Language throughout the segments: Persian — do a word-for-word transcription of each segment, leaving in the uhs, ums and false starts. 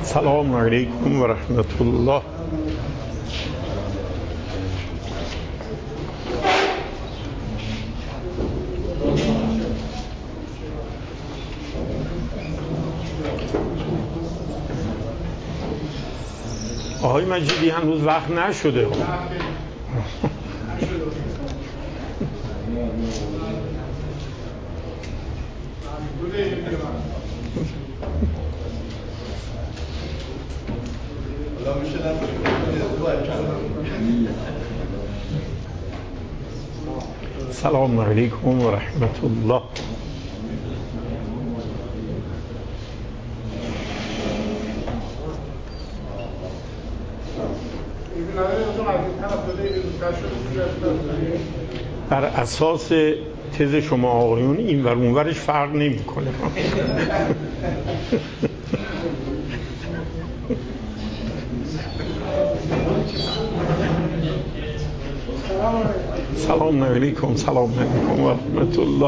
السلام علیکم و رحمت الله. آقای مجیدی هنوز وقت نشده. السلام علیکم و رحمت الله. بر اساس تز شما آقایون این ور اون ورش فرق نمی‌کنه. سلام علیکم. سلام علیکم و رحمت الله.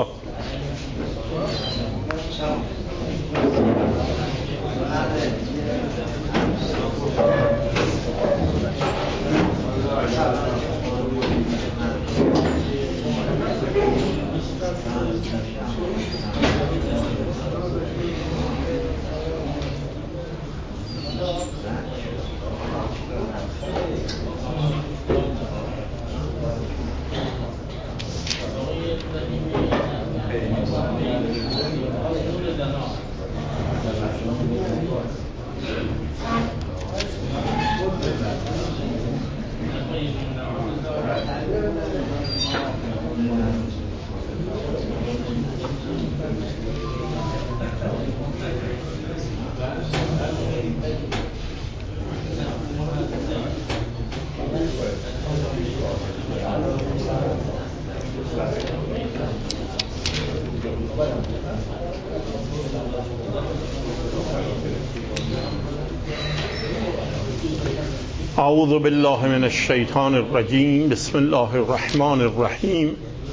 اعوذ بالله من الشیطان الرجیم. بسم الله الرحمن الرحیم.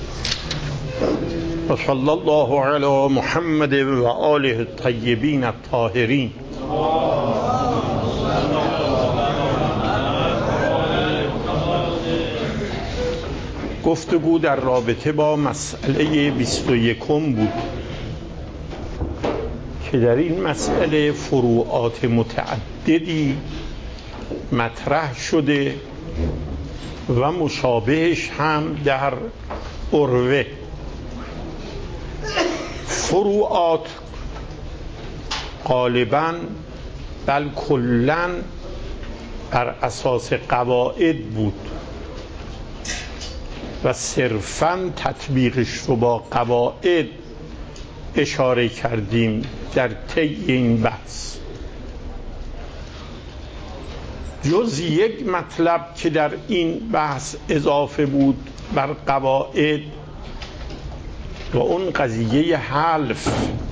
و صلی الله علی محمد و آله الطیبین الطاهرین. گفتگو در رابطه با مسئله بیست و یکم بود که در این مسئله فروعات متعددی مطرح شده و مشابهش هم در عروه. فروعات غالباً بل کلاً بر اساس قواعد بود و صرفاً تطبیقش رو با قواعد اشاره کردیم در طی این بحث. جز یک مطلب که در این بحث اضافه بود بر قواعد و اون قضیه حلف،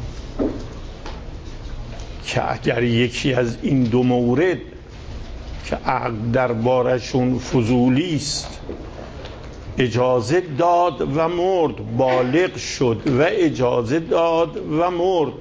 که اگر یکی از این دو مورد که عقد دربارشون فضولی است اجازه داد و مرد، بالغ شد و اجازه داد و مرد،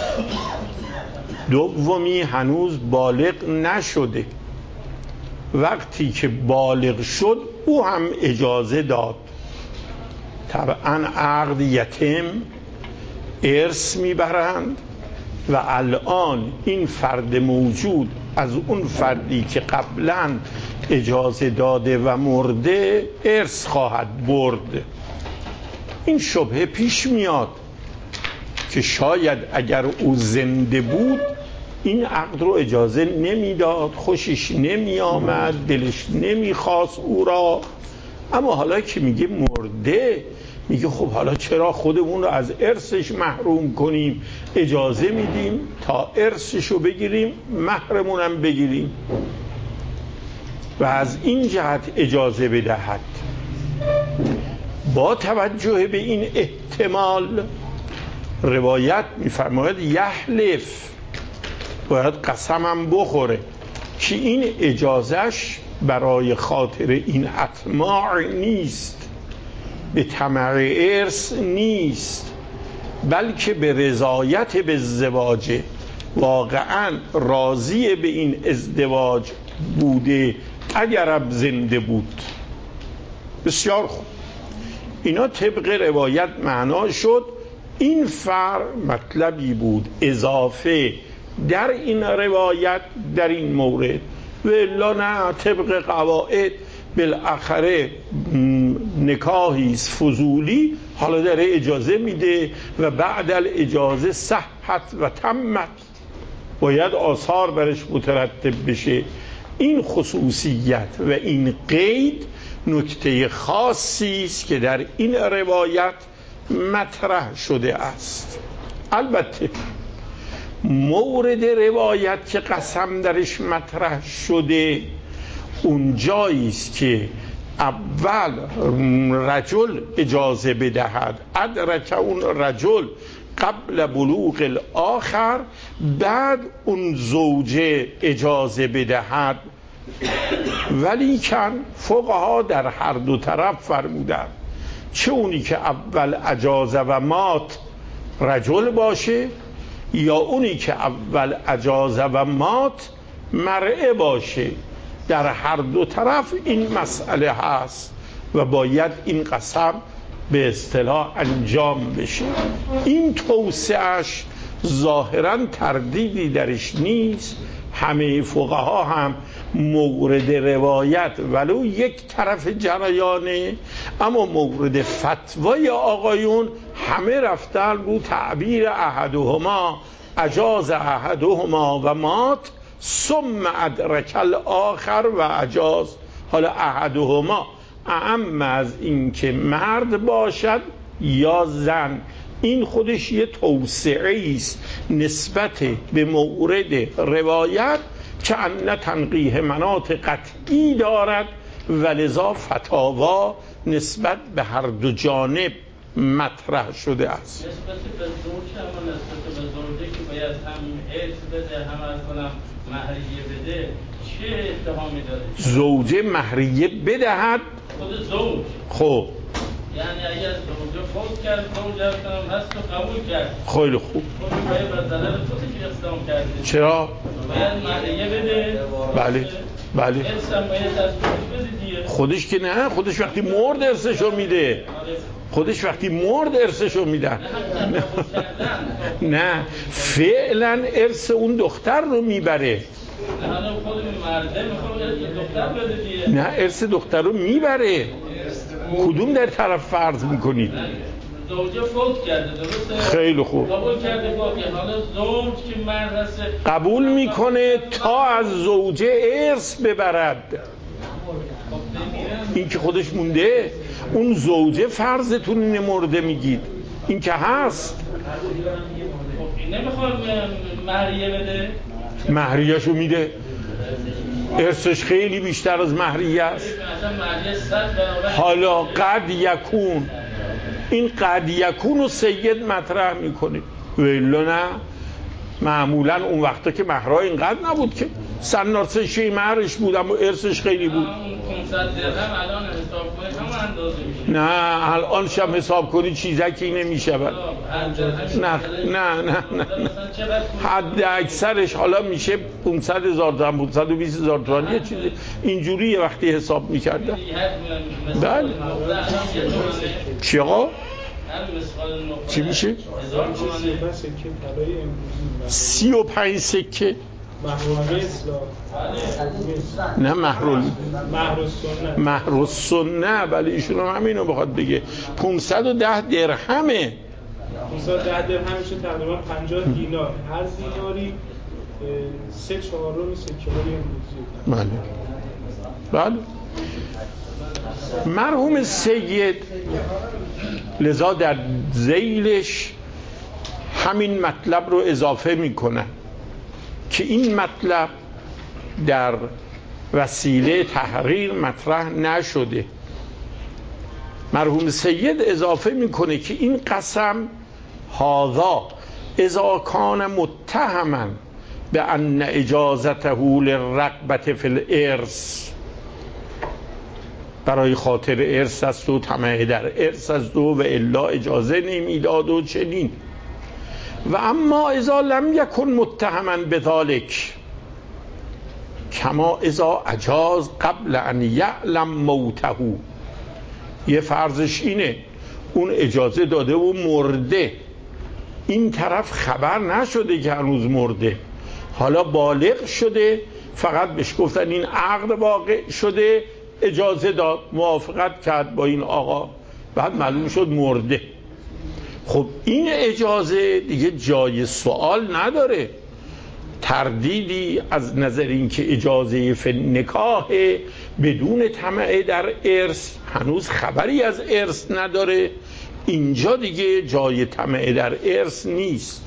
دومی هنوز بالغ نشده، وقتی که بالغ شد او هم اجازه داد، طبعا عقد یتم، ارث میبرند و الان این فرد موجود از اون فردی که قبلا اجازه داده و مرده ارث خواهد برد. این شبهه پیش میاد که شاید اگر او زنده بود این عقد رو اجازه نمیداد، خوشش نمی آمد، دلش نمیخواست او را، اما حالا که میگه مرده میگه خب حالا چرا خودمون رو از ارثش محروم کنیم، اجازه میدیم تا ارثش رو بگیریم، مهرمونم بگیریم و از این جهت اجازه بدهد. با توجه به این احتمال روایت میفرماید یحلف، باید قسمم بخوره که این اجازهش برای خاطر این اطماع نیست، به طمع ارث نیست، بلکه به رضایت به ازدواجه، واقعا راضی به این ازدواج بوده اگرم زنده بود. بسیار خوب، اینا طبق روایت معنا شد. این فرع مطلبی بود اضافه در این روایت در این مورد، و الا نه طبق قواعد بالاخره نکاحی فضولی حالا داره اجازه میده و بعد الاجازه صحت و تمت، باید آثار برش مترتب بشه. این خصوصیت و این قید نکته خاصی است که در این روایت مطرح شده است. البته مورد روایت که قسم درش مطرح شده اون جایی است که اول رجل اجازه بدهد، ادرک اون رجل قبل بلوغ الاخر، بعد اون زوجه اجازه بدهد. ولیکن فقها در هر دو طرف فرمودند چه اونی که اول اجازه و مات رجل باشه یا اونی که اول اجازه و مات مرأه باشه، در هر دو طرف این مسئله هست و باید این قسم به اصطلاح انجام بشه. این توسعش ظاهراً تردیدی درش نیست، همه فقها هم مورد روایت ولو یک طرف جریانه، اما مورد فتوای آقایون همه رفتن رو تعبیر احدهما اجاز احدهما و مات ثم ادرک الاخر و اجاز. حالا احدهما اعم از این که مرد باشد یا زن، این خودش یه توسعه است نسبت به مورد روایت که ان تنقیح مناط قطعی دارد و لذا فتاوا نسبت به هر دو جانب مطرح شده است. نسبت به زوج هم نسبت به زوجه که باید هم ارث بده هم از کنم مهریه بده، چه اتهامی داره؟ زوجه مهریه بدهد خود زوج. خب یعنی اگر زوجه فوت کرد زوج از کنم هست و قبول کرد، خیلی خوب، خود باید بر ضرر خودش اقدام کرده. چرا؟ باید مهریه بده. بله بله. ارث هم باید از خودش بده دیگه. خودش که نه، خودش وقتی مرد ارثشو میده. خودش وقتی مرد ارثشو میدن. نه فعلا ارث اون دختر رو میبره. نه ارث دختر رو میبره. کدوم در طرف فرض میکنید؟ زوجه فوت کرده درسته؟ خیلی خوب. قبول کرده فوت، حالا زوج که مرد هست قبول میکنه تا از زوجه ارث ببرد. این که خودش مونده، اون زوجه فرضتون اینه مرده میگید، این که هست. نمیخواد مهریه بده؟ مهریه‌شو میده. ارثش خیلی بیشتر از مهریه است. حالا قد یکون، این قد یکون رو سید مطرح میکنه و الا نه. معمولا اون وقتا که مهرها اینقدر نبود که سنارسه شی مهرش بود اما ارثش خیلی بود. پانصد درهم الان حساب کنید هم اندازه میشه. نه الان شب حساب کنی چیزکی نمیشه. نه نه نه نه حد اکثرش حالا میشه پانصد هزار تومان، پانصد و بیست هزار تومان، یه چیزی اینجوری یه وقتی حساب میکردن. بله. چی آقا؟ چی میشه؟ سی و پنج سکه. نه مهر مهر السنه، ولی ایشون هم همینو بخواد بگه. پانصد و ده درهمه. پانصد و ده درهم میشه تقریبا پنجاه دینار. هر دیناری سه چهارم سکه های امروزی. بله بله. مرحوم سید لذا در ذیلش همین مطلب رو اضافه میکنه که این مطلب در وسیله تحریر مطرح نشده. مرحوم سید اضافه میکنه که این قسم هذا اذا کان متهما به ان اجازته للرغبة فی الارث، برای خاطر ارث است و طمع در ارث است و الا اجازه نمیداد و چنین. و اما اذا لم یکن متهما بذلک کما اذا اجاز قبل ان یعلم موته. یه فرضش اینه اون اجازه داده و مرده، این طرف خبر نشده که هنوز مرده، حالا بالغ شده، فقط بهش گفتن این عقد واقع شده، اجازه داد، موافقت کرد با این آقا، بعد معلوم شد مرده. خب این اجازه دیگه جای سوال نداره، تردیدی از نظر این که اجازه فی نکاح بدون طمع در ارث، هنوز خبری از ارث نداره، اینجا دیگه جای طمع در ارث نیست.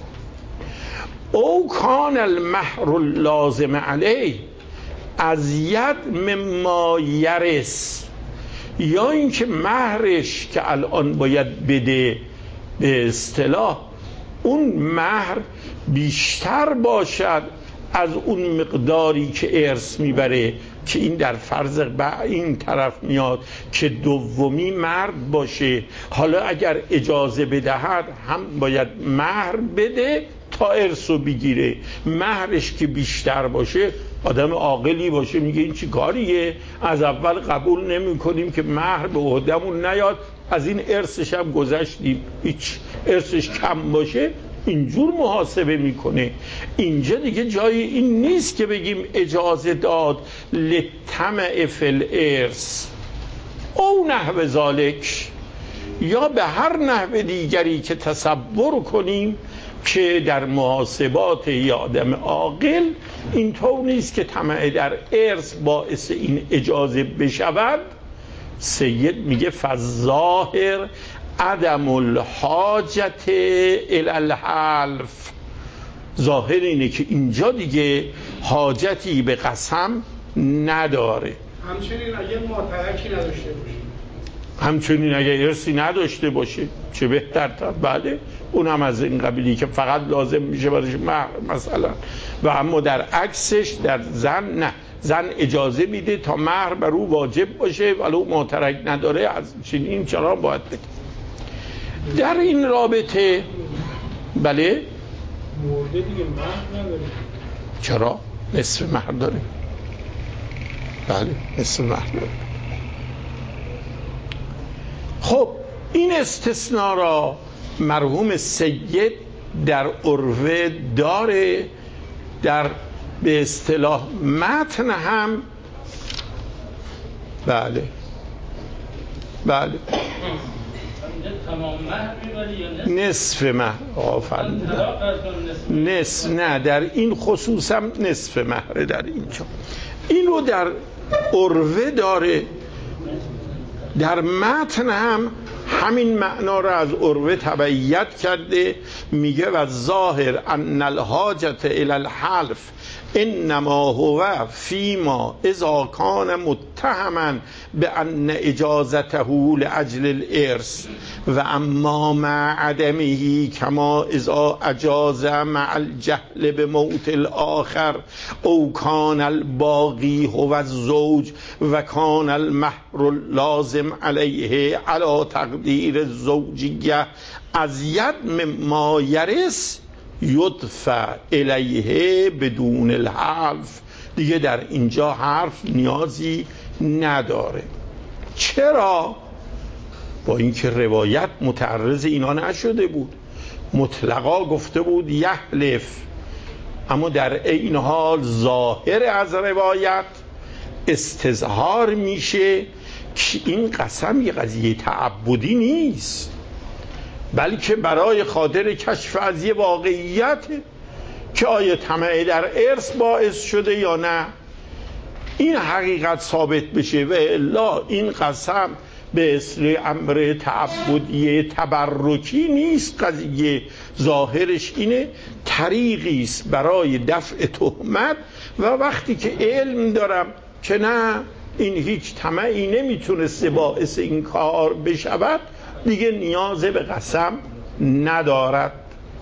او کان المهر لازم علیه ازید مما یرث، یا اینکه مهرش که الان باید بده به اصطلاح اون مهر بیشتر باشد از اون مقداری که ارث میبره، که این در فرض این طرف میاد که دومی مرد باشه، حالا اگر اجازه بدهد هم باید مهر بده تا ارثو بگیره، مهرش که بیشتر باشه، آدم عاقلی باشه میگه این چی کاریه، از اول قبول نمی کنیم که مهر به عهدمون نیاد، از این ارثش هم گذشتیم، هیچ ارثش کم باشه اینجور محاسبه میکنه. اینجا دیگه جای این نیست که بگیم اجازه داد لطمع فی الارث او نحو ذالک، یا به هر نحو دیگری که تصور کنیم که در محاسبات یه آدم عاقل اینطور نیست که طمع در ارث باعث این اجازه بشود. سید میگه فالظاهر عدم الحاجت الی الحلف، ظاهر اینه که اینجا دیگه حاجتی به قسم نداره. همچنین اگر ماترکی نداشته باشه، همچنین اگر ارثی نداشته باشه چه بهتر. بله اون هم از این قبیلی که فقط لازم میشه برایش مهر مثلا، و اما در عکسش در زن نه، زن اجازه میده تا مهر بر او واجب باشه ولو ماترک نداره، از چنین چرا باید بده. در این رابطه بله مرده دیگه مهر نداره، چرا؟ نصف مهر داره. بله نصف مهر داره. خب این استثناء را مرحوم سید در عروه داره، در به اصطلاح متن هم بله بله تمام مهر میبری یا نصف مهر؟ آفرین، نصف نه، در این خصوص هم نصف مهر در اینجا. این رو در عروه داره، در متن هم همین معنا را از عروه تبعیت کرده، میگه و ظاهر ان الحاجت الی الحلف انما هو فیما اذا کان متهما بان اجازته لاجل الارث و اما مع عدمه کما اذا اجاز مع الجهل بموت الاخر او کان الباقی هو الزوج و کان المهر لازم علیه علی تقدیر الزوجیه ازید مما یرث یدفع الیه بدون الحلف. دیگه در اینجا حرف نیازی نداره. چرا؟ با اینکه روایت متعرض اینا نشده بود، مطلقا گفته بود یحلف، اما در این حال ظاهر از روایت استظهار میشه که این قسم یه قضیه تعبدی نیست، بلکه برای خاطر کشف از یه واقعیت که آیا طمع در ارث باعث شده یا نه، این حقیقت ثابت بشه. و الا این قسم به اصل امر تعبدی تبرکی نیست، قضیه ظاهرش اینه طریقی است برای دفع تهمت، و وقتی که علم دارم که نه این هیچ طمعی نمیتونسته باعث این کار بشود، دیگه نیاز به قسم ندارد.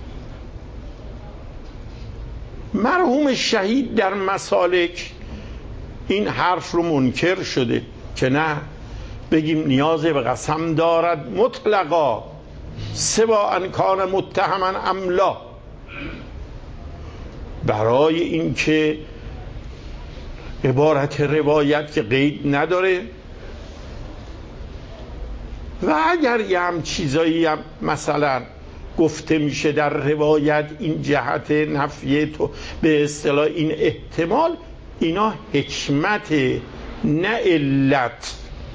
مرحوم شهید در مسالک این حرف رو منکر شده که نه، بگیم نیاز به قسم دارد مطلقا سوا ان کان متهما ام لا، برای اینکه عبارت روایت که قید نداره و اگر یه هم چیزایی هم مثلا گفته میشه در روایت این جهت نفی تو به اصطلاح این احتمال، اینا حکمت نه علت.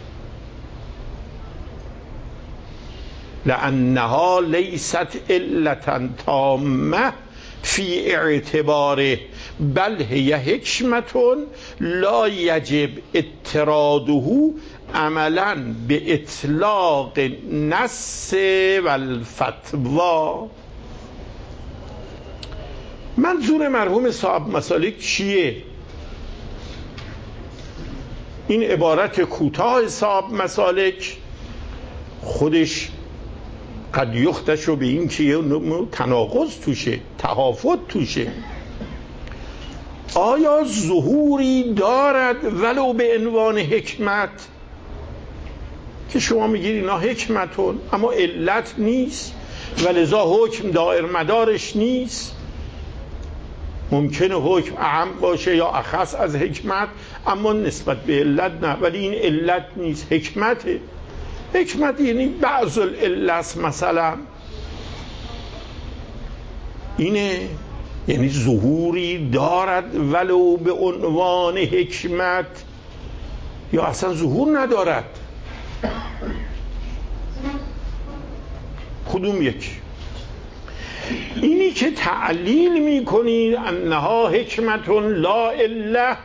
لأنها لیست علتا تامه فی اعتباره بل هی حکمتون لا یجب اطراده عملا به اطلاق نص و الفتوا. منظور مرحوم صاحب مسالک چیه؟ این عبارت کوتاه صاحب مسالک خودش قد یختشو به این که یه تناقض توشه، تهافت توشه. آیا ظهوری دارد ولو به عنوان حکمت که شما میگید اینا حکمتون اما علت نیست و لذا حکم دائر مدارش نیست؟ ممکنه حکم اعم باشه یا اخص از حکمت اما نسبت به علت نه، ولی این علت نیست، حکمته. حکمت یعنی بعض العلت مثلا اینه، یعنی ظهوری دارد ولو به عنوان حکمت یا اصلا ظهور ندارد. کدوم یک؟ اینی که تعلیل میکنید انها حکمتون لا اله،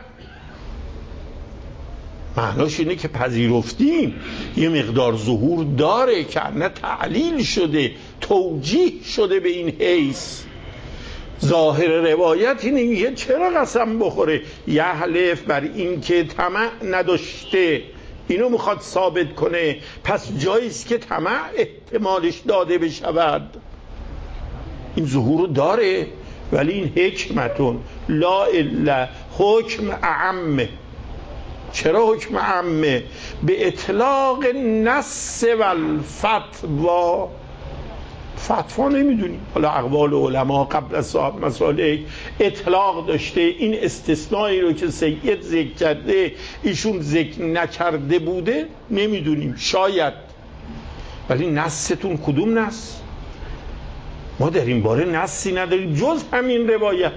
معناش اینه که پذیرفتیم یه مقدار ظهور داره که نه تعلیل شده، توجیه شده به این حیث. ظاهر روایت اینه میگه چرا قسم بخوره؟ یحلف بر این که طمع نداشته، اینو میخواد ثابت کنه، پس جاییست که طمع احتمالش داده بشود. این ظهور داره ولی این حکمتون لا الا حکم اعمه. چرا حکم اعمه؟ به اطلاق نص و الفتوا. فتوا نمیدونیم، حالا اقوال علما قبل از صاحب مسالک اطلاق داشته، این استثنایی رو که سید ذکر کرده ایشون ذکر نکرده بوده نمیدونیم، شاید. ولی نصتون کدوم نص؟ ما در این باره نصی نداریم جز همین روایت.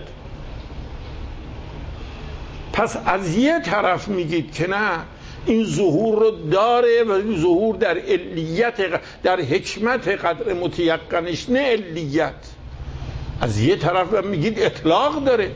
پس از یه طرف میگید که نه این ظهور رو داره و این ظهور در علیت، در حکمت قدر متیقنش نه علیت. از یه طرف هم میگید اطلاق داره.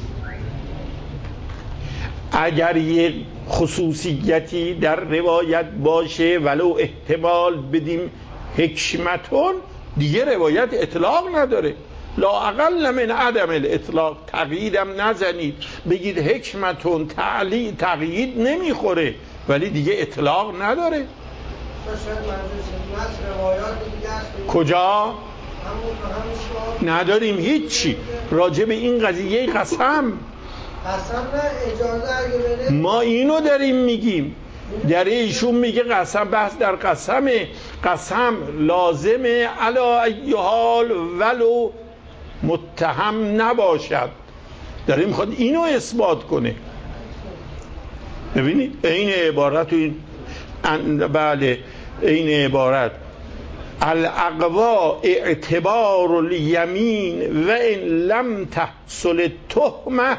اگر یه خصوصیتی در روایت باشه ولو احتمال بدیم حکمتون، دیگه روایت اطلاق نداره. لا اقل من عدم الاطلاق. تقییدم نزنید بگید حکمتون تعلیل تقیید نمیخوره ولی دیگه اطلاق نداره. کجا؟ نداریم هیچی راجع به این قضیه قسم. قسم نه اجازه اگه بده ما اینو داریم میگیم. در ایشون میگه قسم، بحث در قسمه. قسم لازمه علا ای حال ولو متهم نباشد. داره میخواد اینو اثبات کنه. ببینید این عبارت و این بله این عبارت الاقوا اعتبار الیمین و ان لم تحصل التهمه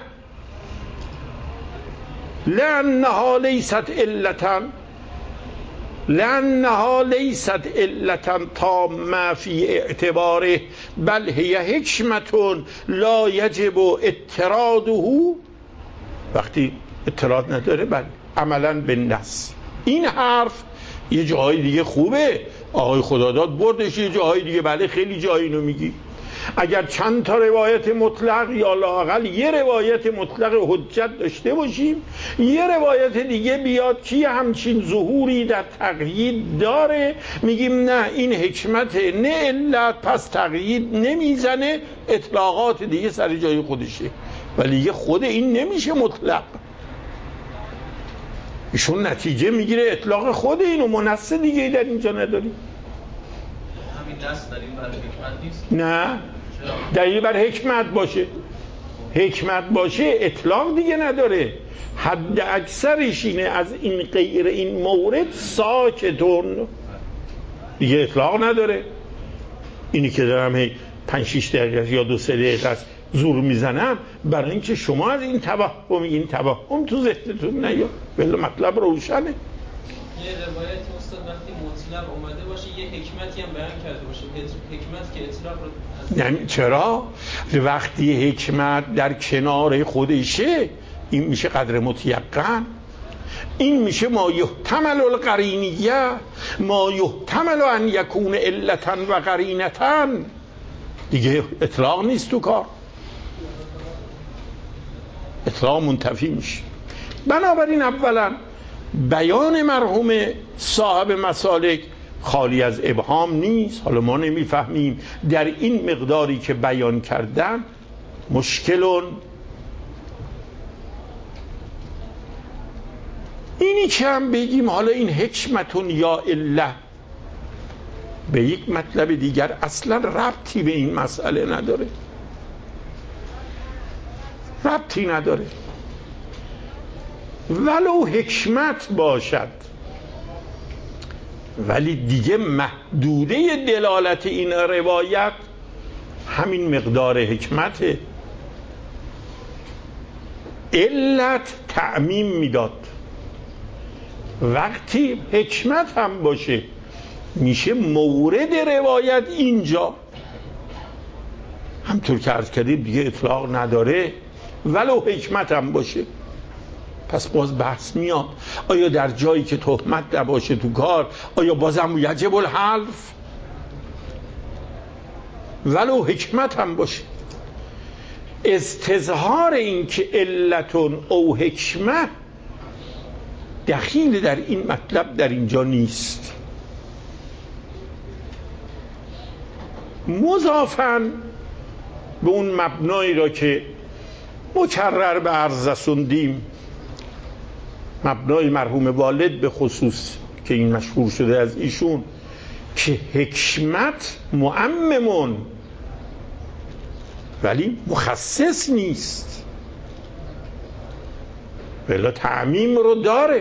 لانها لیست علتا لانها لیست علتا تامه فی اعتباره بل هی حکمتون لا یجب اطراده. وقتی اطراد نداره بل عملا بالنص. این حرف یه جاهای دیگه خوبه، آقای خداداد بردش یه جاهای دیگه، بله خیلی جایی اینو میگی. اگر چند تا روایت مطلق یا لااقل یه روایت مطلق حجت داشته باشیم، یه روایت دیگه بیاد که همچین ظهوری در تقیید داره، میگیم نه این حکمت نه علت، پس تقیید نمیزنه، اطلاقات دیگه سر جای خودشه. ولی یه خود این نمیشه مطلق. ایشون نتیجه میگیره اطلاق خود اینو، منص دیگه در اینجا نداریم. همین دست داریم برای حکمت نیست؟ نه دلیل بر حکمت باشه. حکمت باشه اطلاق دیگه نداره، حد اکثرش اینه از این غیر این مورد ساکتون، دیگه اطلاق نداره. اینی که دارم هی پنج شیش دقیقه یا دو سه دقیقه است زور میزنم برای اینکه شما از این توهم این توهم تو ذهنتون نیاد، ولی مطلب روشنه. یه روایت استاد وقتی مطلق اومده باشه یه حکمتی هم بیان کرده باشه، حکمت که اطلاق رو یعنی چرا؟ وقتی حکمت در کنار خودشه این میشه قدر متیقن، این میشه ما یحتمل القرینیه، ما یحتمل ان یکون علتا و قرینتا، دیگه اطلاق نیست تو کار، اطلاق منتفی میشه. بنابراین اولا بیان مرحوم صاحب مسالک خالی از ابهام نیست. حالا ما نمیفهمیم در این مقداری که بیان کردن مشکلون اینی که هم بگیم حالا این حکمتون یا اله به یک مطلب دیگر اصلا ربطی به این مسئله نداره، ربطی نداره. ولو حکمت باشد ولی دیگه محدوده دلالت این روایت همین مقدار حکمته. علت تعمیم میداد، وقتی حکمت هم باشه میشه مورد روایت اینجا، همطور که عرض کردیم دیگه اطلاق نداره ولو حکمت هم باشه. پس باز بحث میاد آیا در جایی که تهمت نباشه تو کار آیا بازم یجب الحلف ولو حکمت هم باشه؟ استظهار این که علتون او حکمت دخیل در این مطلب در اینجا نیست. مضافاً به اون مبنایی را که مکرر به عرض رسوندیم، مبنای مرحوم والد به خصوص که این مشهور شده از ایشون، که حکمت معممون ولی مخصص نیست، ولی تعمیم رو داره،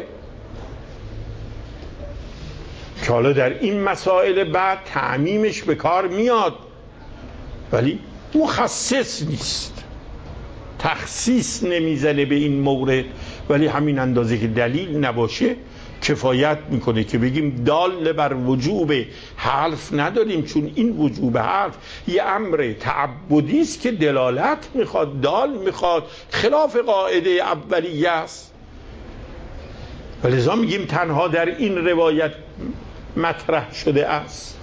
که حالا در این مسائل بعد تعمیمش به کار میاد ولی مخصص نیست، تخصیص نمیزنه به این مورد، ولی همین اندازه که دلیل نباشه کفایت میکنه که بگیم دال بر وجوب حلف نداریم، چون این وجوب حلف یه امر تعبدی است که دلالت میخواد، دال میخواد، خلاف قاعده اولیه است. ولذا میگیم تنها در این روایت مطرح شده است.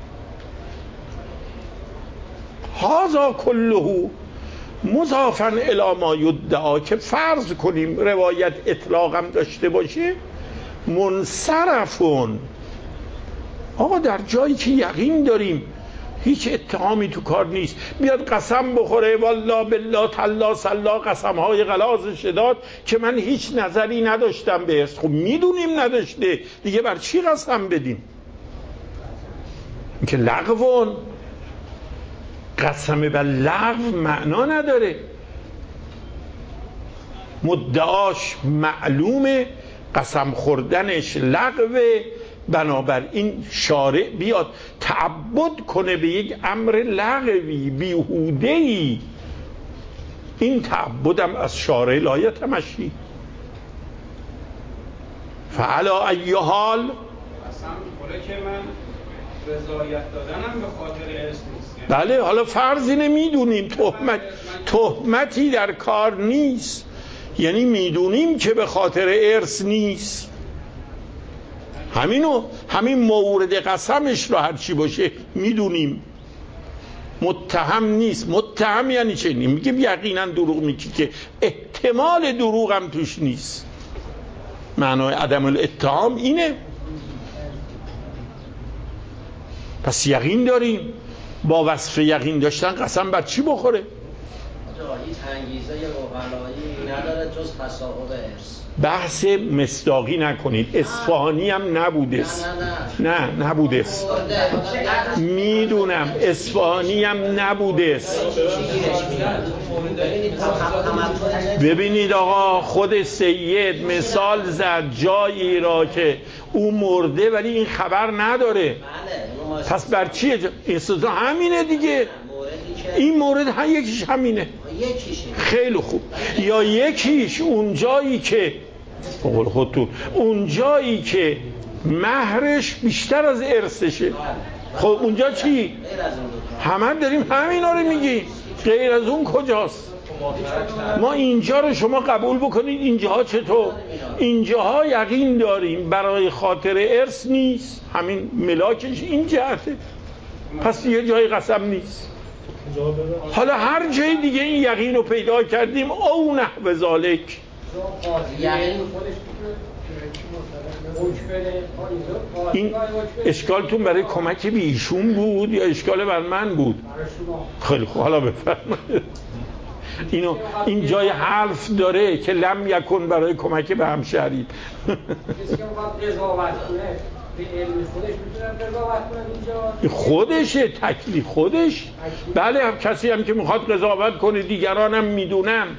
هذا کله مضافاً الی ما یدعا، که فرض کنیم روایت اطلاقم داشته باشه، منصرفون، آقا در جایی که یقین داریم هیچ اتهامی تو کار نیست، بیاد قسم بخوره والله بالله تالله سلا، قسم های غلاظ شداد که من هیچ نظری نداشتم بهش. خب میدونیم نداشته دیگه، بر چی قسم بدیم؟ که لغوون، قسم بر لغو معنا نداره، مدعاش معلومه، قسم خوردنش لغوه، بنابراین شارع بیاد تعبد کنه به یک امر لغوی بیهوده‌ای، این تعبدم از شارع لا یتمشی. فعلا ای حال قسم می‌خوره که من رضایت دادنم به خاطر ارث نیست. بله، حالا فرض اینه میدونیم تهمت تهمتی در کار نیست، یعنی میدونیم که به خاطر ارث نیست، همینو همین مورد قسمش رو هرچی باشه میدونیم متهم نیست. متهم یعنی چه؟ میگیم یقینا دروغ میگی که احتمال دروغ هم توش نیست، معنای عدم الاتهام اینه. پس یقین داریم، با وصف یقین داشتن قسم بر چی بخوره؟ هیچ انگیزه روحانایی نداره جز تصاحب ارث. بحث مصداقی نکنید. اصفهانی هم نبوده. نه نه نه نبوده. میدونم اصفهانی هم نبوده. ببینید آقا، خود سید مثال زد جایی را که او مرده ولی این خبر نداره. پس بر چیه؟ استثنا همینه دیگه. این مورد هم یکیش همینه. خیلی خوب. یا یکیش اون جایی که بقول خودتون اون جایی که مهرش بیشتر از ارثشه. خب اونجا چی؟ همه داریم همینا رو میگیم. غیر از اون کجاست؟ ما اینجا رو شما قبول بکنید. اینجاها چطور؟ اینجاها یقین داریم برای خاطر ارث نیست، همین ملاکش این جهته، پس یه جای قسم نیست. حالا هر جای دیگه این یقین رو پیدا کردیم او نحو ذالک. این اشکالتون برای کمک به ایشون بود یا اشکال بر من بود؟ خیلی خوب، حالا بفرمایید. اینو این جای حرف داره که لم یکن برای کمک به همشهری. کسی که میخواد قضاوت کنه به علم خودش میتونه قضاوت کنه اینجا؟ خودشه، تکلیف خودش. بله، هم کسی هم که میخواد قضاوت کنه دیگرانم میدونن.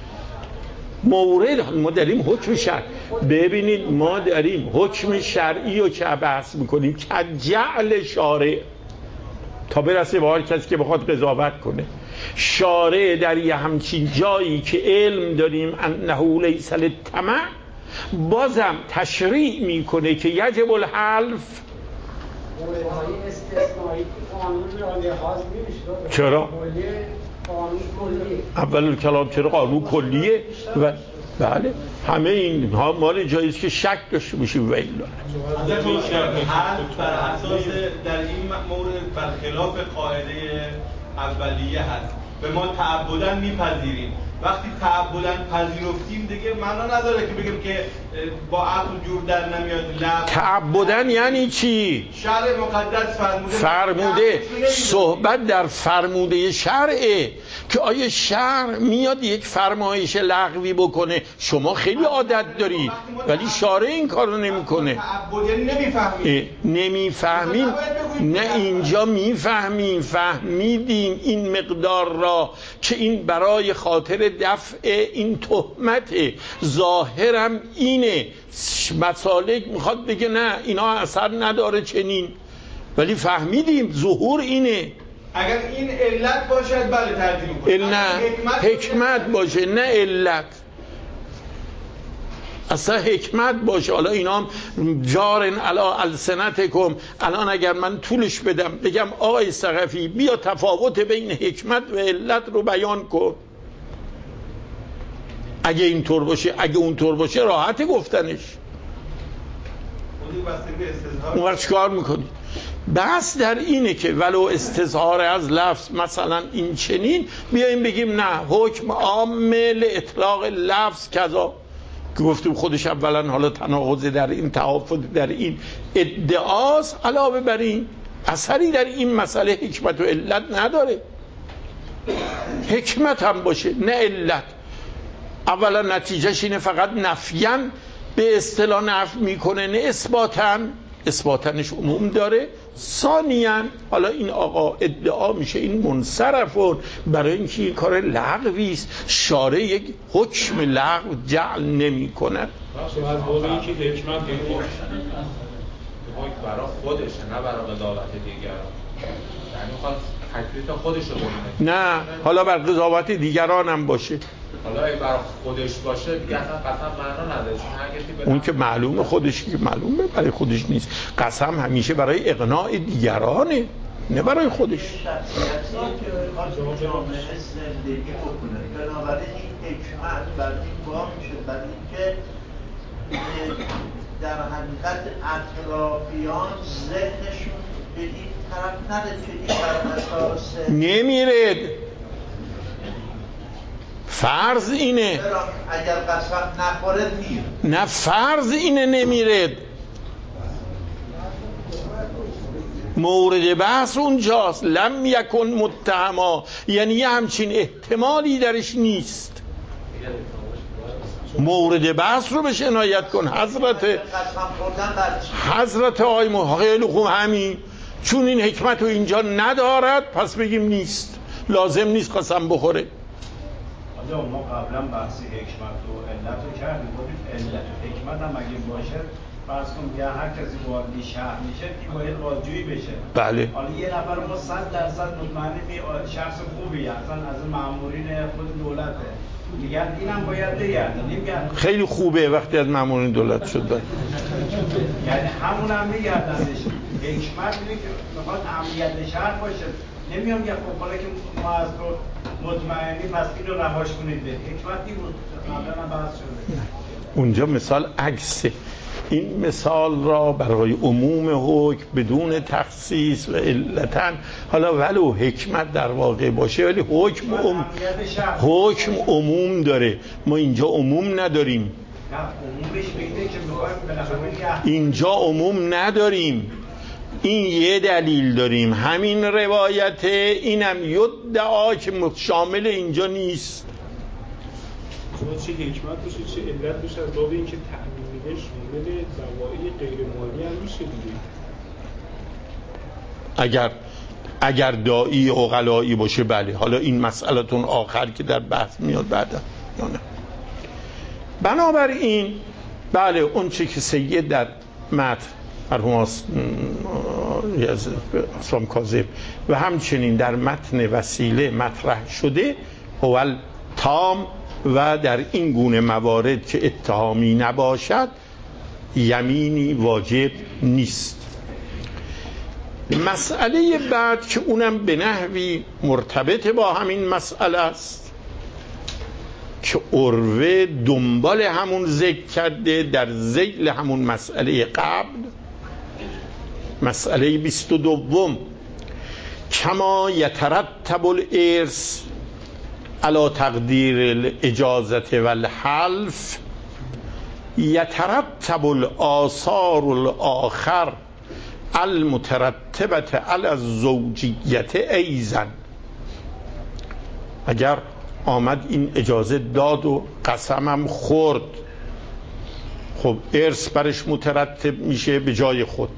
مورد ما داریم حکم شرع. ببینید ما داریم حکم شرعی رو که بحث میکنیم که جعل شارع تا برسه به هر کسی که بخواد قضاوت کنه. شارع در یه همچین جایی که علم داریم انه لیس للطمع، بازم تشریع میکنه که یجب الحلف. موردهای استثنایی که قانون را لحاظ نمیشه. چرا؟ قانون کلیه. اول کلام چرا قانون کلیه؟ و بله همه این ها مال جاییست که شک داشته باشیم. و الا حلف بر اساس در این مورد برخلاف قاعده اولیه هست. به ما تعبداً میپذیریم. وقتی تعبداً پذیرفتیم دیگه معنا نداره که بگیم که با عقل جور در نمیاد. لب تعبداً یعنی چی؟ شرع مقدس فرموده فرموده صحبت در فرموده شرعه که آیا شرع میاد یک فرمایش لغوی بکنه؟ شما خیلی عادت دارید ولی شارع این کارو نمیکنه. تعبد یعنی نمیفهمیم. نمیفهمیم؟ نه اینجا میفهمیم، فهمیدیم این مقدار را که این برای خاطر دفع این تهمت. ظاهرم اینه، مسالک میخواد بگه نه اینا اثر نداره چنین، ولی فهمیدیم ظهور اینه. اگر این علت باشد بله ترجیح میکنه. نه حکمت باشه نه علت. اصلا حکمت باشه. حالا اینا هم جارن علا السنتکم. الان اگر من طولش بدم بگم آقای ثقفی بیا تفاوت بین حکمت و علت رو بیان کن، اگه اینطور باشه، اگه اونطور باشه راحت گفتنش. اون وقت چیکار میکنی؟ بحث در اینه که ولو استظهار از لفظ مثلا این چنین بیایم بگیم نه حکم عامل اطلاق لفظ کذا که گفتیم خودش اولا حالا تناقض در این تعافض در این ادعاست، علاوه بر این اثری در این مسئله حکمت و علت نداره. حکمت هم باشه نه علت. اولا نتیجهش اینه فقط نفیاً به اصطلاح نفی میکنه نه اثباتاً. اثباتنش عموم داره. ثانیاً حالا این آقا ادعا میشه این منصرفون برای اینکه این کار لغوی است، شارع یک حکم لغو جعل نمی کند. از موقعی که حکمت برای خودشه نه برای قضاوت دیگران، یعنی میخواد تکلیف خودش رو ببینه. نه حالا بر قضاوت دیگران هم باشه. حالا اگه برای خودش باشه دیگه اصلا قسم معنا نداره. اون که معلومه خودش که معلومه برای خودش نیست. قسم همیشه برای اقناع دیگرانه نه برای خودش. بنابراین این حکمت بر این باب میشه، بر اینکه در حقیقت اطرافیان ذهنشون به این طرف نده که این بر اساس نمیرد. فرض اینه اگر قسم نخوره میره. نه فرض اینه نمیرد. مورد بحث اونجاست. لم یکن متهما، یعنی یه همچین احتمالی درش نیست. مورد بحث رو بهش عنایت کن حضرت حضرت آی مو. خیلی خوب، همین چون این حکمت رو اینجا ندارد پس بگیم نیست، لازم نیست قسم بخوره. آجا ما قبلا بحثی حکمت و علت رو کردیم، بودیم علت و حکمت هم اگه باشه فرض کن که هر کسی وارد شهر میشه این باید بازجویی بشه. بله. حالا یه نفر ما صد درصد مطمئنیم شخص خوبیه، اصلا از مامورین خود دولته، میگن اینم باید بگردن. نمیگن خیلی خوبه وقتی از مامورین دولت شد. یعنی همون هم میگردنش. حکمت اینه که میخواد امنیت شهر باشه. نمیام یه خب حالا که ما از تو مطمئنی پس این رو رهاش کنید به حکمتی بود قبلا هم بحث شده. اونجا مثال عکسه. این مثال را برای عموم حکم بدون تخصیص و علتاً، حالا ولو حکمت در واقع باشه ولی حکم عم... حکم عموم داره، ما اینجا عموم نداریم. اینجا عموم نداریم، این یه دلیل داریم، همین روایت، اینم یدعا که شامل اینجا نیست. چه حکمت باشه چه علت باشه از باب اینکه تعمیم میده شامل زوایای غیر مالی هم میشه دیگه. اگر اگر داعی عقلایی باشه بله. حالا این مسئلتون آخر که در بحث میاد بعدا یا نه. بنابراین بله اون چه که سید در متن مرحوم اسلام کاظم و همچنین در متن وسیله مطرح شده هو تام، و در این گونه موارد که اتهامی نباشد یمینی واجب نیست. مسئله بعد که اونم به نحوی مرتبط با همین مسئله است که عروه دنبال همون ذکر کرده در ذیل همون مسئله قبل، مسئله بیست و دوم، کما یترتب الارث علی تقدیر الاجازت و الحلف یترتب الآثار الاخر المترتبه علی الزوجیت ایضا. اگر آمد این اجازه داد و قسمم خورد، خب ارث برش مترتب میشه به جای خود.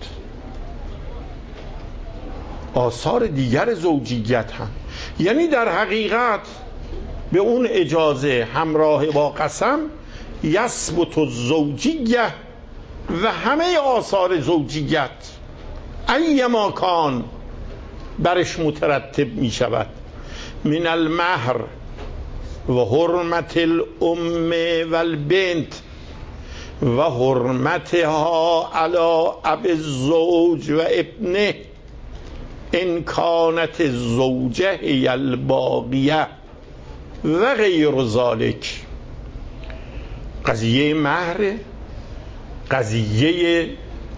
آثار دیگر زوجیت هم، یعنی در حقیقت به اون اجازه همراه با قسم یثبت الزوجیه و همه آثار زوجیت ایما کان برش مترتب می شود، من المهر و حرمت الام و البنت و حرمتها علی اب الزوج و ابنه ان کانت الزوجه هی الباقیه و غیر ذالک. قضیه مهر قضیه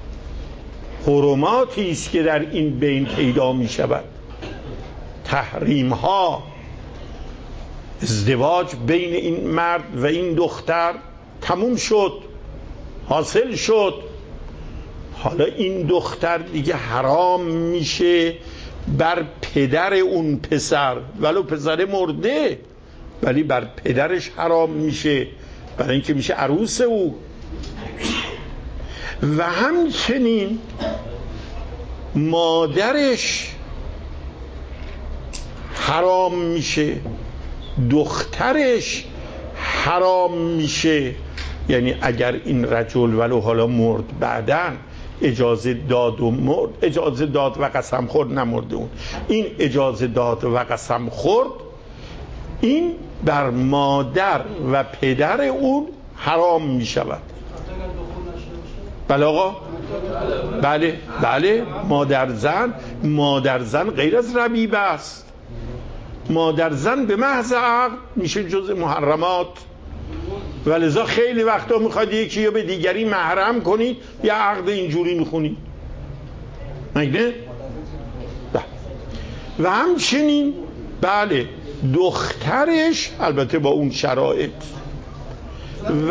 حرماتی است که در این بین پیدا می شود. تحریم ها، ازدواج بین این مرد و این دختر تموم شد، حاصل شد. حالا این دختر دیگه حرام میشه بر پدر اون پسر، ولو پسر مرده ولی بر پدرش حرام میشه، برای اینکه میشه عروس او. و همچنین مادرش حرام میشه، دخترش حرام میشه. یعنی اگر این رجل ولو حالا مرد بعدن اجازه داد و مرد، اجازه داد و قسم خورد، نمرده اون، این اجازه داد و قسم خورد، این بر مادر و پدر اون حرام می شود. بله آقا؟ بله بله. مادر زن مادر زن غیر از ربیبه است. مادر زن به محض عقد میشه جز محرمات، ولذا خیلی وقتا میخواد یکی یا به دیگری محرم کنید یا عقد اینجوری میخونید مگه؟ و همچنین بله دخترش البته با اون شرایط و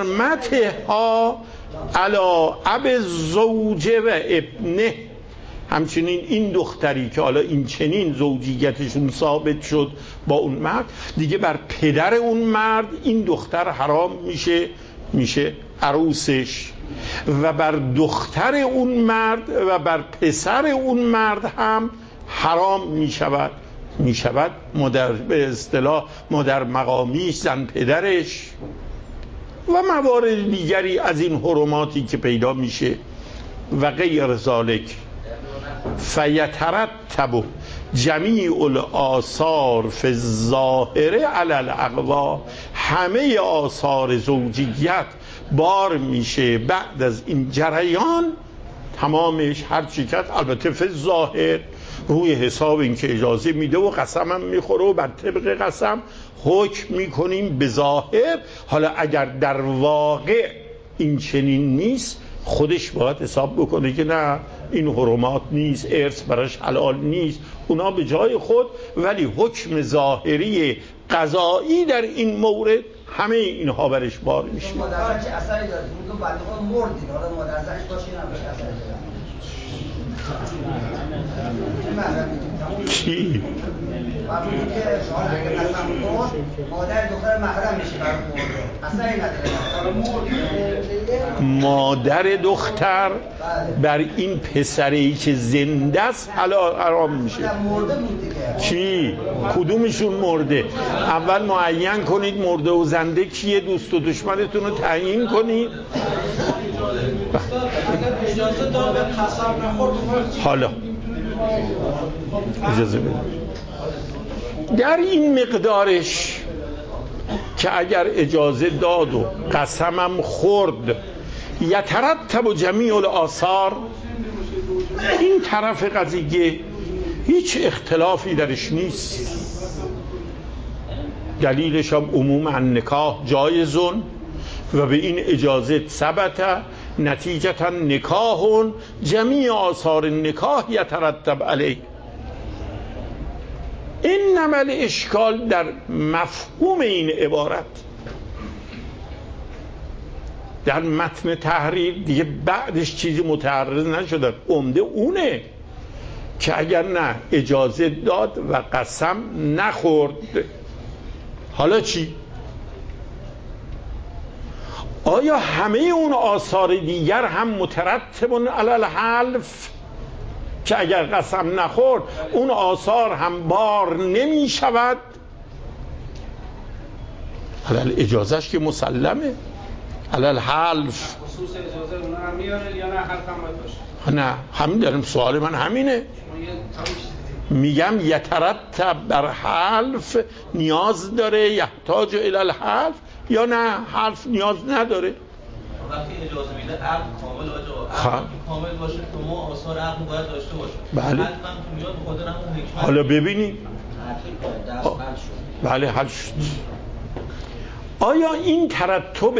حرمتها علی اب الزوج و ابنه، همچنین این دختری که حالا این چنین زوجیتشون ثابت شد با اون مرد، دیگه بر پدر اون مرد این دختر حرام میشه، میشه عروسش، و بر دختر اون مرد و بر پسر اون مرد هم حرام میشود، میشود مادر، به اصطلاح مادر مقامیش، زن پدرش و موارد دیگری از این حرماتی که پیدا میشه و غیر ذالک. فیترتب جمیع الآثار فی الظاهر علی الاقوا، همه آثار زوجیت بار میشه بعد از این جریان تمامش، هر چی کرد البته فی الظاهر روی حساب این که اجازه میده و قسم هم میخوره و بر طبق قسم حکم میکنیم به ظاهر. حالا اگر در واقع این چنین نیست خودش باید حساب بکنه که نه این حرمات نیست، ارث براش حلال نیست، اونا به جای خود، ولی حکم ظاهری قضایی در این مورد همه اینها برش بار میشه. مادرزنش چه اثری داره؟ اون که بعد خود مردید، حالا مادرزنش باشه نباشه اثری داره. چی؟ فرمودید که شما اگه قسم کن مادر دختر محرم میشه برای مرده، اثری نداره. مادر دختر بر این پسری که زنده است حلال حرام میشه. مرده بود دیگه. چی؟ کدومشون مرده؟ اول معین کنید مرده و زنده کیه، دوست و دشمنتون رو تعیین کنید. اجازه داد به قسم نخورد حالا اجازه بدید در این مقدارش که اگر اجازه داد و قسمم خورد یترتب جمیع الآثار، این طرف قضیه هیچ اختلافی درش نیست. دلیلش هم عموم النکاح جایزون و به این اجازه ثبت نتیجتا نکاح جمیع آثار نکاح یترتب علیه. این نمل اشکال در مفهوم این عبارت. در متن تحریر دیگه بعدش چیزی متعرض نشده، عمده اونه که اگر نه اجازه داد و قسم نخورد حالا چی؟ آیا همه اون آثار دیگر هم مترتبون علی الحلف که اگر قسم نخورد اون آثار هم بار نمی شود؟ حالا اجازهش که مسلمه علی الحلف. خصوص اجازه اونا هم میاره یا نه حرف هم باشه؟ نه همین دارم، سوال من همینه. میگم یترتب بر حلف نیاز داره، یحتاج الی الحلف، یا نه حلف نیاز نداره؟ وقتی اجازه میده عقد کامل باشه، عقد کامل باشه تو ما آثار عقد باید داشته باشه. بله. حلف هم که میاد به خاطر همون حکمت. حالا ببینیم. بله حل شد. آیا این ترتب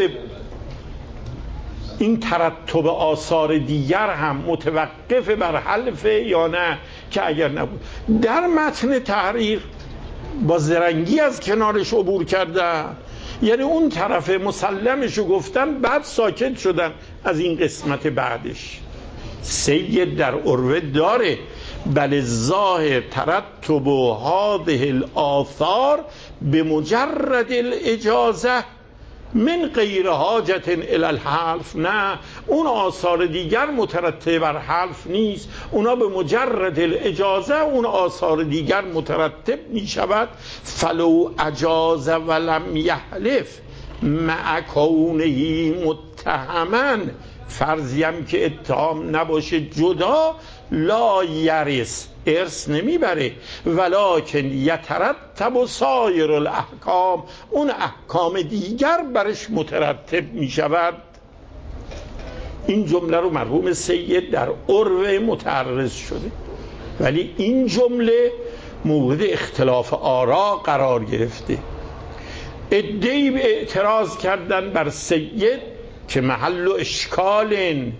این ترتب آثار دیگر هم متوقف بر حلفه یا نه که اگر نبود؟ در متن تحریر با زرنگی از کنارش عبور کردن، یعنی اون طرف مسلمشو گفتن بعد ساکت شدن از این قسمت بعدش. سید در عروه داره بل ظاهر ترتب هذه الآثار به مجرد الاجازه من غیر حاجت الی الحلف. نه اون آثار دیگر مترتب بر حلف نیست، اونا به مجرد الاجازه اون آثار دیگر مترتب می شود. فلو اجاز ولم یحلف مع کونه متهما، فرضیم که اتهام نباشه جدا، لا یرث ارث نمیبره، ولکن یترتب سایر الاحکام، اون احکام دیگر برش مترتب می شود. این جمله رو مرحوم سید در عروه متعرض شده، ولی این جمله مورد اختلاف آرا قرار گرفته. عده‌ای به اعتراض کردن بر سید که محل و اشکال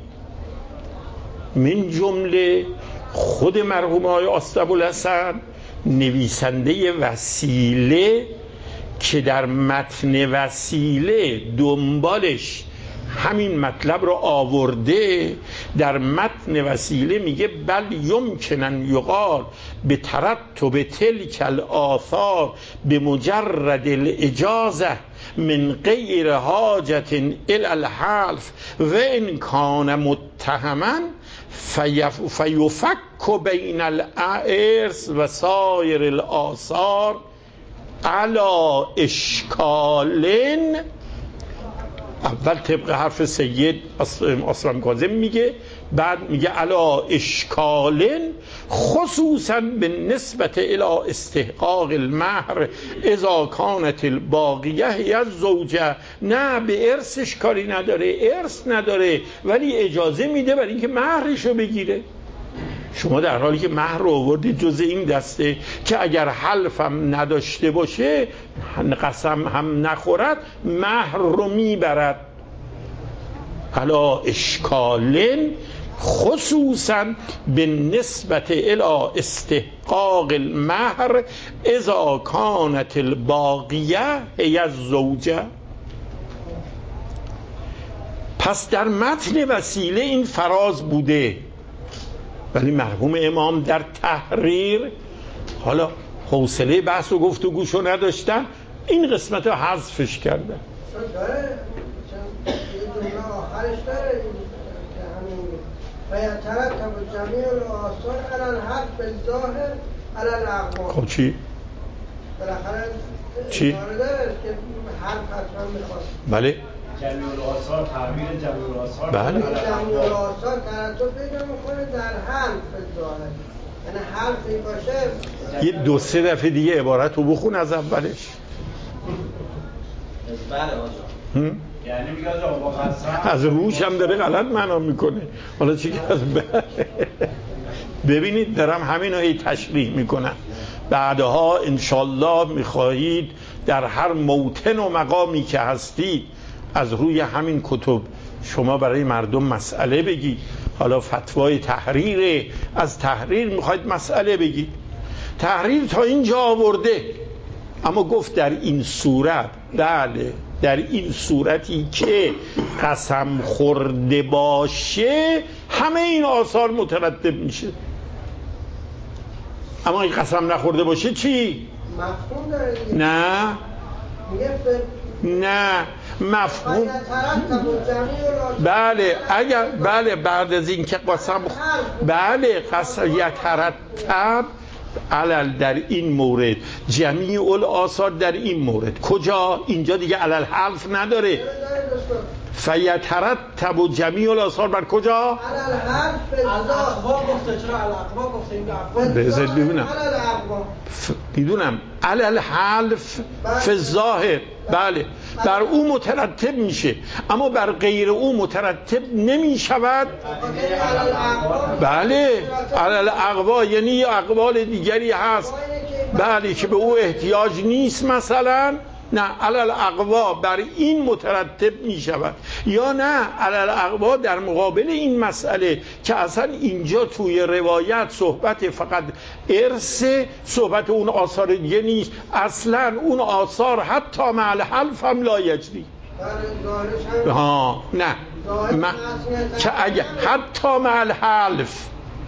من جمله خود مرحوم آقای آستابوالحسن نویسنده وسیله که در متن وسیله دنبالش همین مطلب رو آورده در متن وسیله میگه بل یمکنن یقال به ترتب تلک الآثار به مجرد الاجازه من غیر حاجت الی الحلف و ان کان متهما فیفک بین الارث و سایر الآثار علا اشکال. اول طبق حرف سید اسلام کاظم میگه، بعد میگه علا اشکال خصوصا به نسبت الى استحقاق المهر اذا کانت الباقیه یا زوجه. نه به ارثش کاری نداره، ارث نداره ولی اجازه میده برای اینکه مهرشو بگیره. شما در حالی که مهر رو آوردید جز این دسته که اگر حلفم نداشته باشه، قسم هم نخورد، مهر رو میبرد. علا اشکالن خصوصا به نسبت الى استحقاق المهر اذا کانت الباقیه هی الزوجه. پس در متن وسیله این فراز بوده، ولی مرحوم امام در تحریر حالا حوصله بحث و گفتگوشو نداشتن، این قسمت رو حذفش کردن. داره جمله آخرش داره که همین فیترتب جمیع الآثار علی الحق بالظاهر علی الاقوال. خب چی؟ بالاخره چی؟ داره داره که حرف حتما میخواد. بله جمیع الآثار، تعبیر جمیع الآثار، بله جمیع الآثار ترتب پیدا میکنه در حرف بالظاهر، یعنی حرفی باشه. یه دو سه دفعه دیگه عبارت رو بخون از اولش. بله آجا. یعنی میگه آجا با قسم از روش هم داره غلط معنا میکنه. حالا چی که از ببینید دارم همین رو هی تشریح میکنم. بعدها انشالله میخواهید در هر موطن و مقامی که هستید از روی همین کتب شما برای مردم مسئله بگید. حالا فتوای تحریر، از تحریر میخواید مسئله بگید. تحریر تا اینجا آورده، اما گفت در این صورت، بله در این صورتی که قسم خورده باشه همه این آثار مترتب میشه. اما این قسم نخورده باشه چی؟ مفهوم داره دیگه. نه میگه نه مفهوم بله اگر بله بعد از این که قسم بله قسم یترتب علل در این مورد جمیع الآثار در این مورد کجا؟ اینجا دیگه علل حلف نداره. فیترتب و جمیع الآثار بر کجا؟ علل حلف الاقوا گفته، چرا الاقوا گفته؟ این بذارید ببینم میدونم علل حلف فی الظاهر بله بر او مترتب میشه، اما بر غیر او مترتب نمی شود. بله علل اقوا یعنی یه اقوال دیگری هست بله که به او احتیاج نیست، مثلا نه علل اقوا بر این مترتب می شود، یا نه علل اقوا در مقابل این مسئله که اصلا اینجا توی روایت صحبت فقط ارث، صحبت اون آثار دیگه نیست، اصلا اون آثار حتی مع الحلف هم لا یجری. ها نه ما... که اگر حتی مع الحلف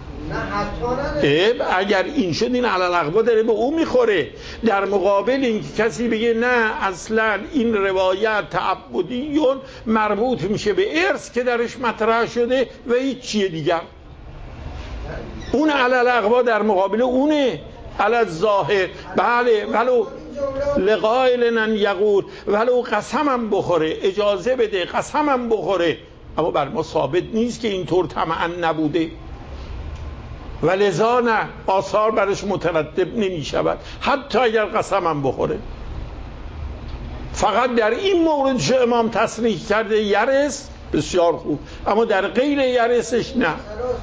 اگر این شد این علل اقوا داره به او میخوره، در مقابل این که کسی بگه نه اصلا این روایت تعبدیون مربوط میشه به ارث که درش مطرح شده و هیچ چیه دیگر. اون علل اقوا در مقابل اونه علل ظاهر. بله ولو لقائلن یقول ولو قسمم بخوره، اجازه بده قسمم بخوره، اما بر ما ثابت نیست که اینطور طمعا نبوده و لذا نه آثار برش مترتب نمی شود حتی اگر قسمم بخوره. فقط در این مورد که امام تصریح کرده یرس بسیار خوب، اما در غیر یرسش نه.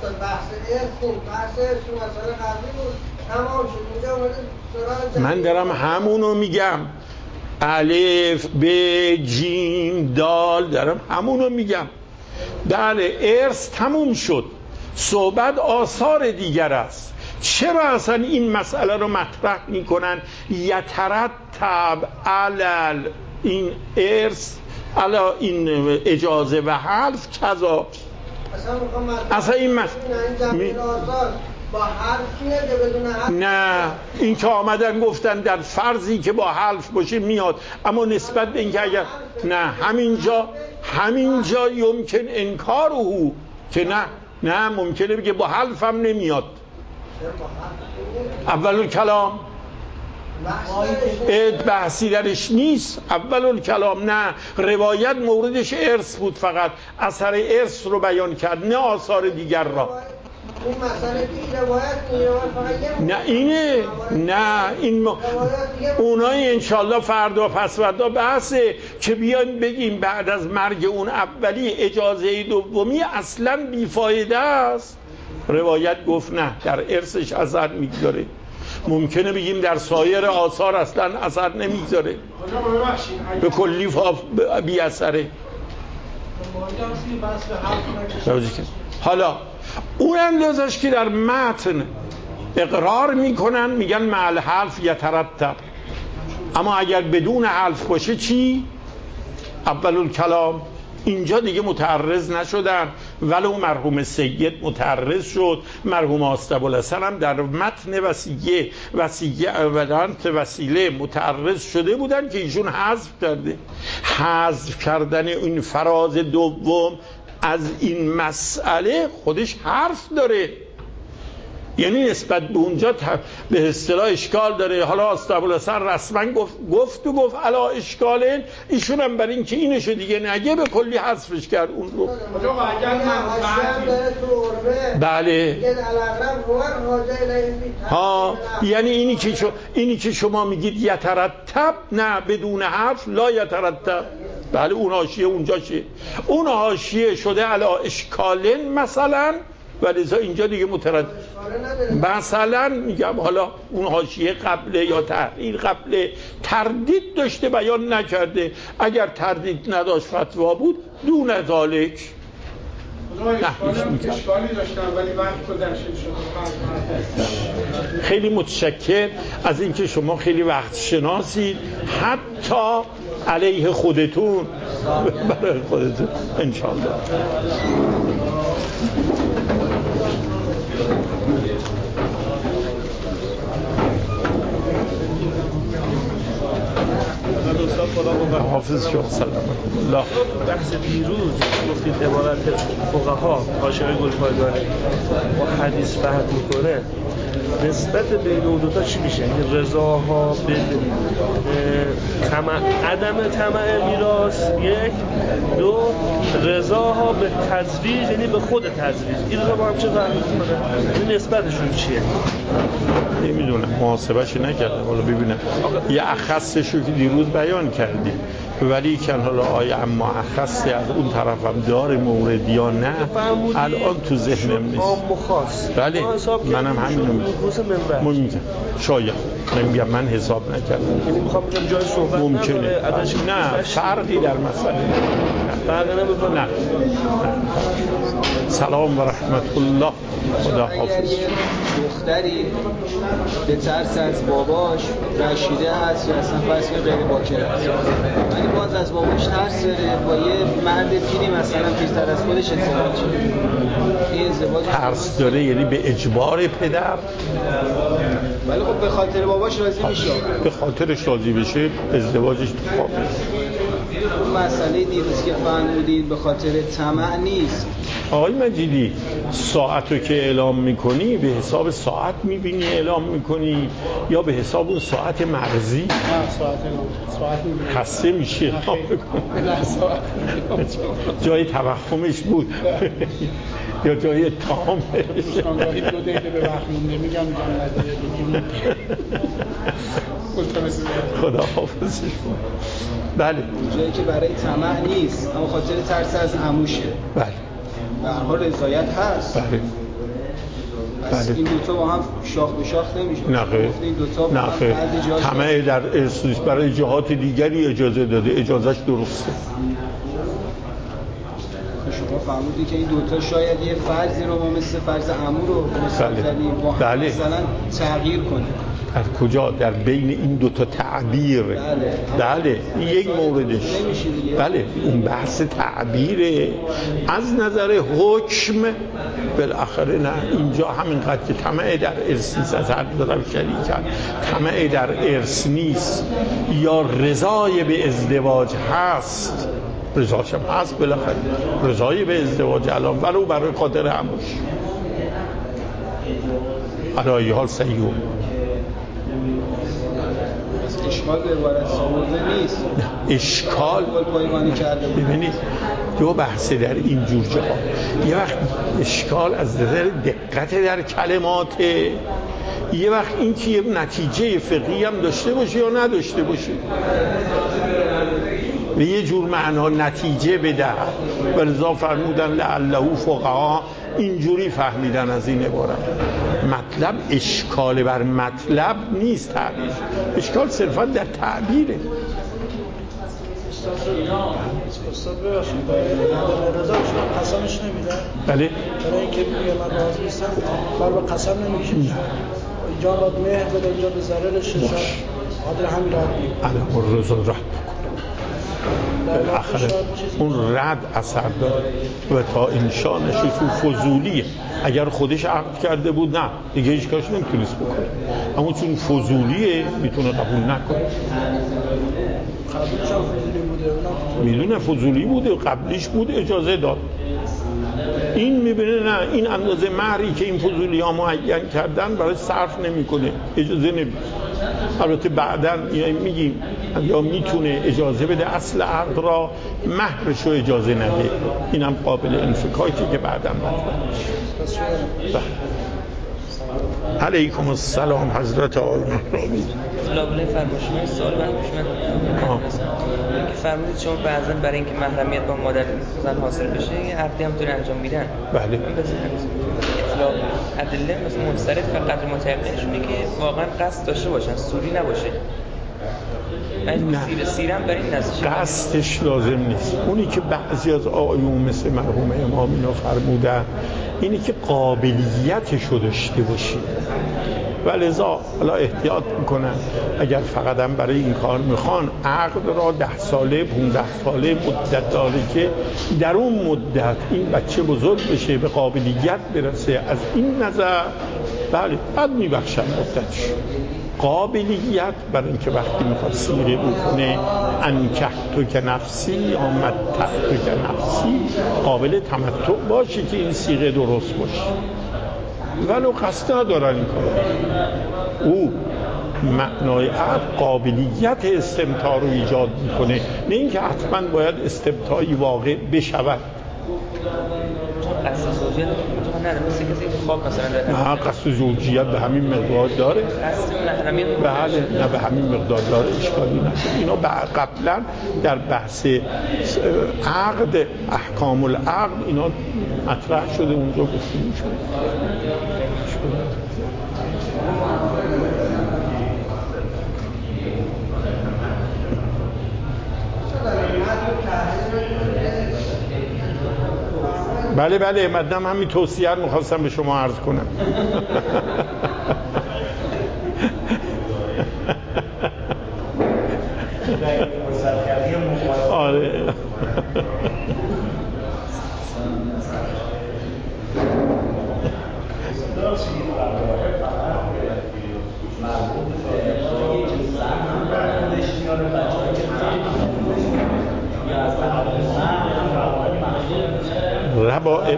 من دارم همونو میگم، الف ب جیم دال دارم همونو میگم. بله ارث تموم شد، صحبت آثار دیگر است. چرا اصلا این مسئله رو مطرح میکنن؟ یترتب علل این ارث علا این اجازه و حلف کذا. اصلا میخوام اصلا این مس... این می... با حرف میاد یا بدون حرف؟ نه، این که آمدن گفتن در فرضی که با حرف باشه میاد، اما نسبت به اینکه اگر نه همینجا همینجا یمکن انکار او که نه نه ممکنه بگه با حرف هم نمیاد. اول کلام بحثی درش نیست. اول کلام نه، روایت موردش ارث بود، فقط اثر ارث رو بیان کرد، نه آثار دیگر را. این مسئله که روایت نه اینه نه این م... اونای انشالله فردا پس فردا بحثه که بیان بگیم بعد از مرگ اون اولی اجازه دومی اصلا بیفایده است. روایت گفت نه، در ارثش اثر میگذاره. ممکنه بگیم در سایر آثار اصلا اثر نمیگذاره، به کلی بی اثره. حالا اون اندازش که در متن اقرار میکنن میگن مع الحلف یترتب، اما اگر بدون حلف باشه چی؟ اول الکلام. اینجا دیگه متعرض نشدن، ولو مرحوم سید متعرض شد، مرحوم آستبوالحسن هم در متن وصیه وصیه اولانت وسیله متعرض شده بودن که ایشون حذف کرده. حذف کردن این فراز دوم از این مسئله خودش حرف داره، یعنی نسبت به اونجا به اصطلاح اشکال داره. حالا آستبوالحسن رسما گفت گفت و گفت علا اشکالن، ایشون هم برای اینکه اینشو دیگه نگه به کلی حذفش کرد اون رو. بله ها، یعنی اینی که شو اینی که شما میگید یترتب، نه بدون حرف لا یترتب. بله اون حاشیه اونجاشه، اون حاشیه شده علا اشکالن مثلا، ولذا اینجا دیگه مترد مثلا میگم حالا اون حاشیه قبله یا تحریر قبله تردید داشته بیان نکرده، اگر تردید نداشت فتوا بود دون ذالک اشکالی داشتم ولی وقت گذشته شد. خیلی متشکر از اینکه شما خیلی وقت شناسید، حتی علیه خودتون برای خودتون انشاءالله. حافظ شما سلامت الله. بحث دیروز گفتید عبارت فقها عاشق گلپایگانی با حدیث فهم میکنه، نسبت بین اون دوتا چی میشه؟ یعنی رضاها به طمع، عدم طمع میراث یک، دو رضاها به تزویج یعنی به خود تزویج، این رو با هم چه فرق میکنه؟ این نسبتشون چیه؟ نمیدونم، محاسبهش نکردم، حالا ببینم. یه اخصشو که دیروز بیان کردیم، ولی که حالا آیا اما اخصی از اون طرف هم داره مورد یا نه الان تو ذهنم نیست. عام و خاص. بله منم همینو میگم. شاید نمیگم من حساب نکردم. یعنی میخوام بگم جای صحبت ممکنه. نه فرقی در مسئله فرقی نمیکنه. نه. سلام و رحمت الله. خدا حافظ. دختری به ترس از باباش رشیده هست یا اصلا فرض کنید غیر باکر هست، ولی باز از باباش ترس داره، با یه مرد پیری مثلا پیرتر از خودش ازدواج کنه. این ازدواج ترس داره یعنی به اجبار پدر، ولی خب به خاطر باباش راضی میشه، به خاطرش راضی بشه ازدواجش تو خوابه. اون مسئله دیروز که فرمودید به خاطر طمع نیست. آقای مجیدی ساعت رو که اعلام میکنی به حساب ساعت میبینی اعلام میکنی یا به حساب اون ساعت مرزی؟ نه ساعت ساعت میبینی خسته میشه. نه ساعت جای توخمش بود یا جای تام دو دقیقه به وقت مونده میگم میگم خدا حافظش کن. بله جایی که برای طمع نیست اما خاطر ترس از عموشه. بله به هر حال رضایت هست. بله بس این دوتا با هم شاخ به شاخ نمیشه. نه خیر این دوتا با هم طمع در ارث برای جهات دیگری اجازه داده، اجازهش درسته. شما فهمیدید که این دوتا شاید یه فرضی رو ما مثل فرض عمو رو مثلا با هم بله. مثلا تغییر کنه. از کجا؟ در بین این دوتا تعبیر. بله, بله. این یک موردش. بله اون بحث تعبیره. از نظر حکم بالاخره نه، اینجا همینقدر که طمع در ارث نیست، از هر دارم شریکت طمع در ارث نیست یا رضای به ازدواج هست، رضاشم هست بالاخره، رضای به ازدواج الان ولو برای خاطر هموش علایی حال سیوم اشکال به عبارت ساموزه نیست. اشکال ببینید دو بحثه در این جور جاها. یه وقت اشکال از نظر دقت در کلمات، یه وقت این که یه نتیجه فقهی هم داشته باشه یا نداشته باشه، به یه جور معنا نتیجه بده. ولذا فرمودن لعله فقها اینجوری فهمیدن از این عبارت. مطلب اشکال بر مطلب نیست، تعبیر اشکال صرفا در تعبیره. استاد ببخشید رضا شما قسمش نمیدن؟ بله برای اینکه میگه من راضی نیستم بر به قسم نمیشه. اینجا باید مهر بده، اینجا به ضرر شش قادر همین رد میکنه. الان رضا رد بالاخره اون رد اثر داره و تا انشانش تو فضولیه. اگر خودش عقد کرده بود نه دیگه هیچ کارش نمیتونست بکنه، اما چون فضولیه میتونه قبول نکنه. قبولش هم فضولی بوده، میدونه فضولی بوده، قبلیش بود اجازه داد. این میبینه نه این اندازه مهری که این فضولی ها معین کردن برای صرف نمیکنه، اجازه نمیده. البته بعداً میگیم یا میتونه اجازه بده اصل عقد را مهرشو اجازه نده، اینم قابل انفکاکی که بعداً مطلب میشه. علیکم السلام حضرت آقای مهرابی. لابلای فرمایشات سوال من پیش اومد که فرمودید شما بعضا برای اینکه محرمیت با مادر زن حاصل بشه یه عقدی هم دور انجام میدن. بله. من بذارم اطلاع ادله مثل مسترد فقط متعلقشونه که واقعا قصد داشته باشن، سوری نباشه. نه سیرم برای این نزدیک قصدش لازم نیست. اونی که بعضی از آقایون مثل مرحوم امام اینا فرمودن اینی که قابلیتشو داشته باشی. ولذا حالا احتیاط میکنن اگر فقط هم برای این کار میخوان عقد را ده ساله پونزده ساله مدت داره که در اون مدت این بچه بزرگ بشه به قابلیت برسه. از این نظر بله بعد میبخشن مدتش. قابلیت برای اینکه وقتی میخواد صیغه بکنه انکحت که نفسی یا متعت که نفسی قابل تمتع باشه که این صیغه درست باشه، ولو قصد ندارن این کار. او معنای عقد قابلیت استمتاع رو ایجاد میکنه، نه اینکه حتما باید استمتاعی واقع بشود. قصد زوجیت نداره، مثل کسی که خواب مثلا داره. نه قصد زوجیت به همین مقدار داره. قصد محرمیت بله نه به همین مقدار داره، اشکالی نداره. اینا قبلا در بحث عقد احکام العقد اینا مطرح شده، اونجا گفتیم شده. بله بله مدام همین توصیه رو می‌خواستم به شما عرض کنم. آره ربائب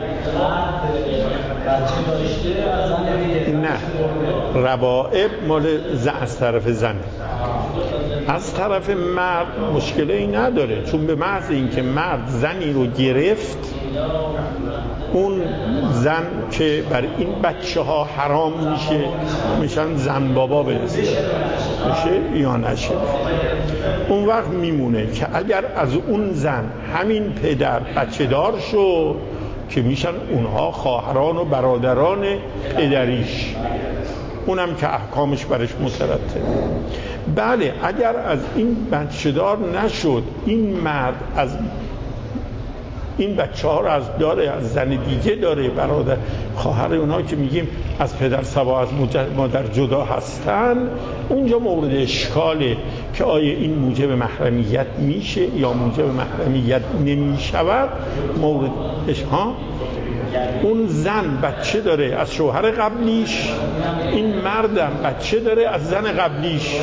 نه ربائب مال زن از طرف زن، از طرف مرد مشکلی نداره، چون به محض اینکه مرد زنی رو گرفت اون زن که بر این بچه ها حرام میشه میشن زن بابا برسه میشه یا نشه. اون وقت میمونه که اگر از اون زن همین پدر بچه دار شد که میشن اونها خواهران و برادران پدریش، اونم که احکامش برش مترتب. بله اگر از این بچه دار نشد این مرد از این بچه ها رو از داره، از زن دیگه داره، برادر خواهر اونها که میگیم از پدر سوا از مادر جدا هستن، اونجا مورد اشکاله که آیا این موجب محرمیت میشه یا موجب محرمیت نمیشود. مورد اشکال اون زن بچه داره از شوهر قبلیش، این مردم بچه داره از زن قبلیش،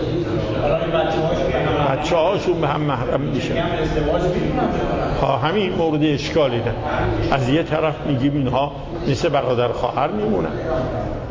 بچه هاشون به هم محرم میشن. ها همین مورد اشکالی نه. از یه طرف میگیم اینها مثل برادر خواهر میمونن،